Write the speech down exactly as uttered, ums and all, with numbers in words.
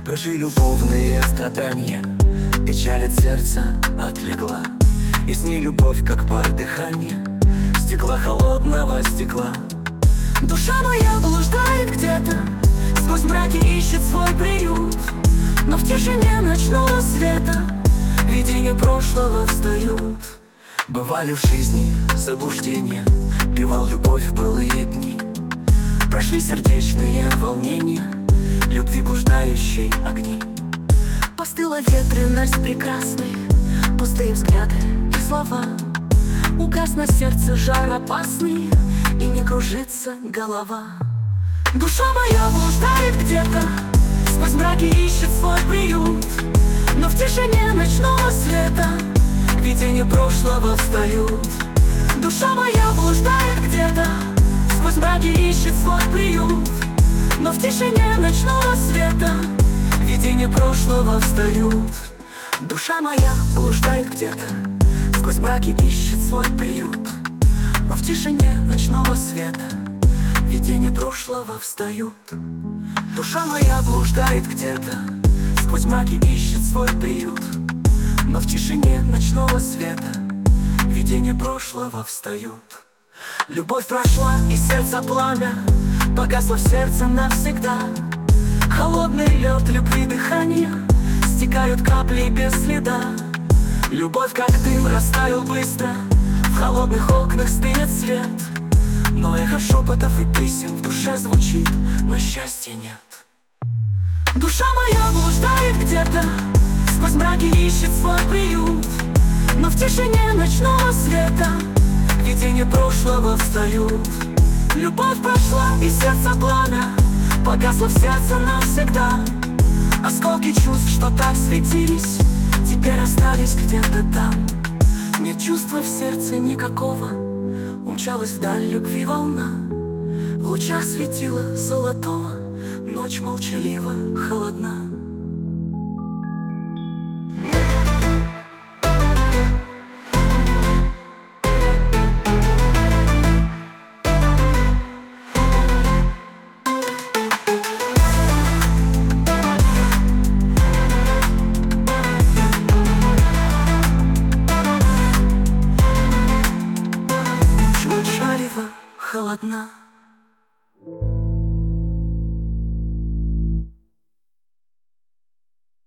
Прожи любовные страдания, печаль от сердца отлегла, и с ней любовь, как пар дыхания, стекла холодного стекла. Душа моя блуждает где-то, сквозь мраки ищет свой приют, но в тишине ночного света видения прошлого встают. Бывали в жизни заблуждения, пивал любовь в былые дни. Прошли сердечные волнения, любви блуждающей огни. Постыла ветренность прекрасных, пустые взгляды и слова. Угас на сердце жар опасный, и не кружится голова. Душа моя блуждает где-то, сквозь мраки ищет свой приют, но в тишине ночного света видения прошлого встают. Душа моя блуждает где-то, сквозь мраки ищет свой приют, но в тишине ночного света видения прошлого встают. Душа моя блуждает где-то, сквозь мраки ищет свой приют, но в тишине ночного света видения прошлого встают. Душа моя блуждает где-то, сквозь мраки ищет свой приют, но в тишине ночного света видения прошлого встают. Любовь прошла, и сердце пламя погасло в сердце навсегда. Холодный лед любви дыхания стекают капли без следа. Любовь, как дым, растаял быстро, в холодных окнах стынет свет, но эхо шепотов и песен в душе звучит, но счастья нет. Душа моя блуждает где-то, сквозь мраки ищет свой приют, но в тишине ночного света видения прошлого встают. Любовь прошла, и сердце пламя погасло в сердце навсегда. Осколки чувств, что так светились, теперь остались где-то там. Нет чувства в сердце никакого, умчалась вдаль любви волна. В лучах светила золотого ночь молчалива, холодна.